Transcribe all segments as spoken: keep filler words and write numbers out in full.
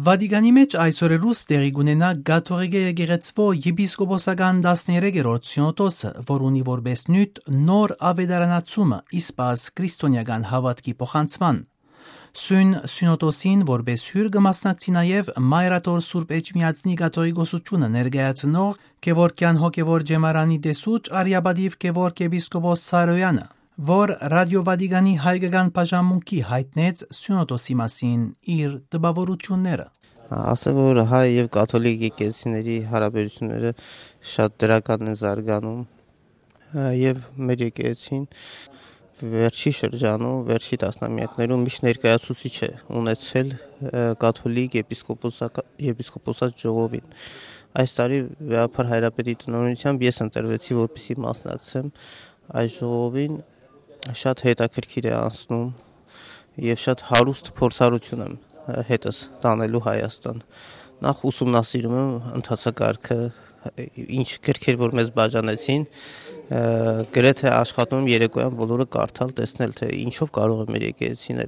Վատիկանի մեջ այսօրերուս տեղի կունենա Կաթողիկե եկեղեցվո եպիսկոպոսական տասներեքերորդ սյունոդոսը, որ ունի որպես նյութ նոր ավետարանացումը իսպաս քրիստոնեական հավատքի փոխանցման։ Սույն սյունոդոսին որպես հյուր կմասնակցի նաև Մայրաթոր Սուրբ Էջմիածնի կաթողիկոսությունը ներկայացնող Գևորգյան հոգևոր ջեմարանի տեսուչ Արիաբադիվ Գևորգ եպիսկոպոս Սարոյանը, որ Ռադիո Վատիկանի հայկական բաժանմունքի հայտնեց սյունոդոսի մասին իր տպավորությունները։ Ասեմ, որ հայ եւ կաթոլիկ եկեղեցիների հարաբերությունները շատ դրական են զարգանում եւ մեր եկեղեցին վերջի շրջանում, վերջի տասնամյակներում միշտ ներկայացուցիչ է ունեցել կաթոլիկ եպիսկոպոսած ժողովին։ Այս տարի Վեհափար Հայրապետի տնօրինությամբ ես ընտրվեցի, որպեսզի մասնակցեմ այս ժողովին։ Շատ հետաքրքիր է անցնում եւ շատ հարուստ փորձառություն եմ հետս տանելու Հայաստան։ Նախ ուսումնասիրում եմ ընթացակարգը, ինչ գրքեր որ մեզ բաժանեցին, գրեթե աշխատում եմ երեկոյան բոլորը կարդալ, տեսնել թե ինչով կարող է մեր եկեղեցին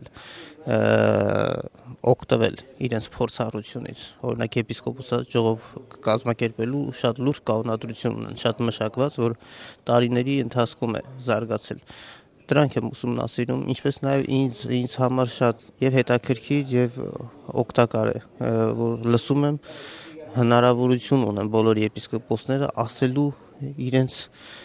օգտվել իրենց փորձառությունից։ Օրինակ եպիսկոպոսած ժողով կազմակերպելու շատ լուրջ կանոնադրություն ունեն, շատ մշակված, որ տարիների ընթացքում է զարգացել։ Դրանք եմ ուսումնասիրում, ինչպես նաև ինձ ինձ համար շատ եւ հետաքրքիր եւ օգտակար է, որ լսում եմ, հնարավորություն ունեն բոլոր եպիսկոպոսները ասելու իրենց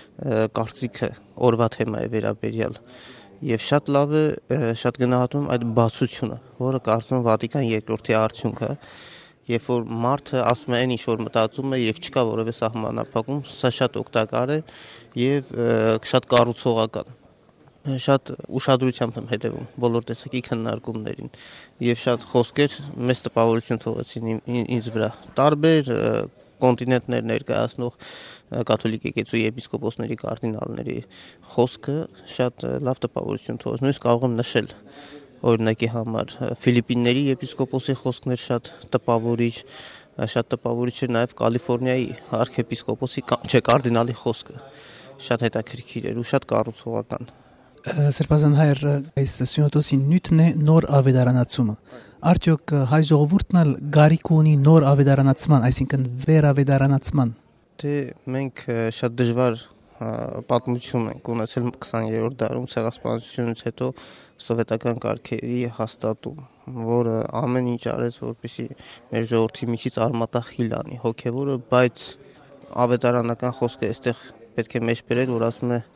կարծիքը օրվա թեմայի վերաբերյալ։ Եվ շատ լավ է, շատ գնահատում այդ բացությունը, որը կարծում եմ Վատիկան երկրորդի արդյունք է, երբ որ մարդը ասում է այն ինչ որ մտածում է եւ չկա որևէ սահմանափակում, սա շատ օգտակար է եւ շատ կառուցողական։ Շատ ուշադրությամբ եմ հետևում բոլոր տեսակի քննարկումներին եւ շատ խոսքեր մեծ տպավորություն թողեցին ինձ վրա։ Տարբեր կոնտինենտներ ներկայացնող կաթոլիկ եկեղեցու եպիսկոպոսների կարդինալների խոսքը շատ լավ տպավորություն թողեց։ Նույնիսկ կարող եմ նշել օրինակի համար Ֆիլիպինների եպիսկոպոսի խոսքներ շատ տպավորիչ, շատ տպավորիչ է նաեւ Կալիֆոռնիայի արքեպիսկոպոսի չէ կարդինալի խոսքը շատ հետաքրքիր էր ու շատ կառուցողական։ Սրբազան հայր այս սյունոդոսի նյութն է նոր ավետարանացումը։ Արդյոք հայ ժողովուրդն էլ գարիք ունի նոր ավետարանացման, այսինքն վերավետարանացման։ Դե մենք շատ դժվար պատմություն ենք ունեցել քսաներորդ դարում ցեղասպանությունից հետո սովետական կարգերի հաստատում, որը ամեն ինչ արեց, որպեսզի մեր ժողովրդի միջից արմատախիլ անի հոգևորը, բայց ավետարանական խոսքը այստեղ պետք է մեջ բերել, որ ասում է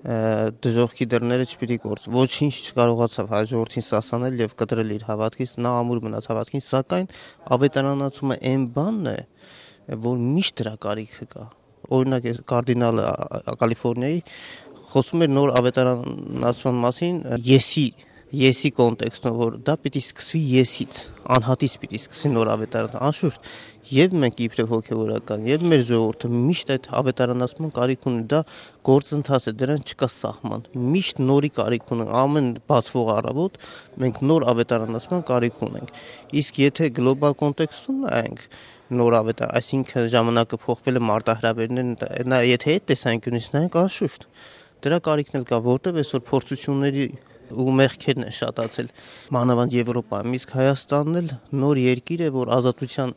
դժողքի դռները չպիտի կորց։ Ոչինչ չկարողացավ հայ ժողովրդին սասանել եւ կտրել իր հավատքից, նա ամուր մնաց հավատքին, սակայն ավետարանացումը այն բանն է, որ միշտ դրա կարիքը կա։ Օրինակ կարդինալը Կալիֆոռնիայի խոսում էր նոր ավետարանացման մասին եսի եսի կոնտեքստում, որ դա պիտի սկսվի եսից, անհատից պիտի սկսի նոր ավետարան, անշուշտ եւ մենք իբրև հոգեվորական եւ մեր ժողովուրդը միշտ այդ ավետարանացման կարիք ունի, դա գործընթաց է, դրան չկա սահման, միշտ նորի կարիք ունենք, ամեն բացվող առավոտ մենք նոր ավետարանացման կարիք ունենք։ Իսկ եթե գլոբալ կոնտեքստում նայենք նոր ավետարան, այսինքն ժամանակը փոխվել է, մարտահրավերներն, եթե այդ տեսանկյունից նայենք, անշուշտ դրա կարիքն էլ կա, որտեղ այսօր փորձությունների ու մեղքերն են շատացել, մանավանդ Եվրոպայում, իսկ Հայաստանն էլ նոր երկիր է, որ ազատության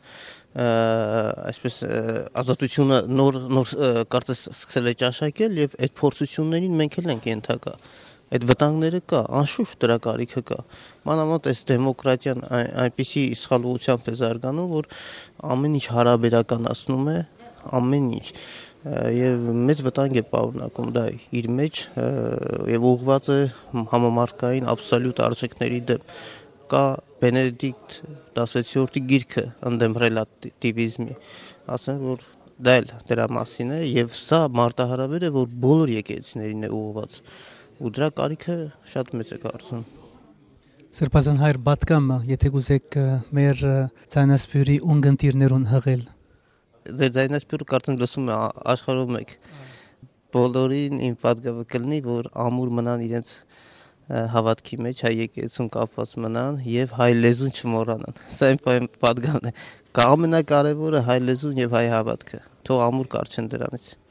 այսպես ազատությունը նոր նոր կարծես սկսել է ճաշակել եւ այդ փորձություններին մենք էլ ենք ենթակա։ Այդ վտանգները կա, անշուշտ դրա կարիքը կա։ Մանավանդ այս դեմոկրատիան այնպիսի սխալությամբ է զարգանում, որ ամեն ինչ հարաբերականացնում է, ամեն ինչ եւ մեծ վտանգ է պարունակում դա իր մեջ եւ ուղղված է համամարտկային աբսոլյուտ արժեքների դեմ։ Կա Բենեդիկտ տասնվեցերորդի գիրքը ընդդեմ ռելատիվիզմի, ասեմ, որ դա էլ դրա մասին է եւ սա մարտահրավեր է, որ բոլոր եկեղեցիներին է ուղղված ու դրա կարիքը շատ մեծ է կարծում։ Սրբազան հայր Բատկամը, եթե գուզեք մեր ցանասպյուրի ունգընտիրներուն հղել։ Ձեր ցանասպյուրը կարծեմ լսում է աշխարհում եք։ Բոլորին իմ պատգամը կլինի, որ ամուր մնան իրենց հավատքի մեջ, հայ եկեղեցուն կապված մնան եւ հայ լեզուն չմոռանան։ Սա իմ պատգամն է։ Ամենակարևորը հայ լեզուն եւ հայ հավատքը։ Թող ամուր կարչեն դրանից։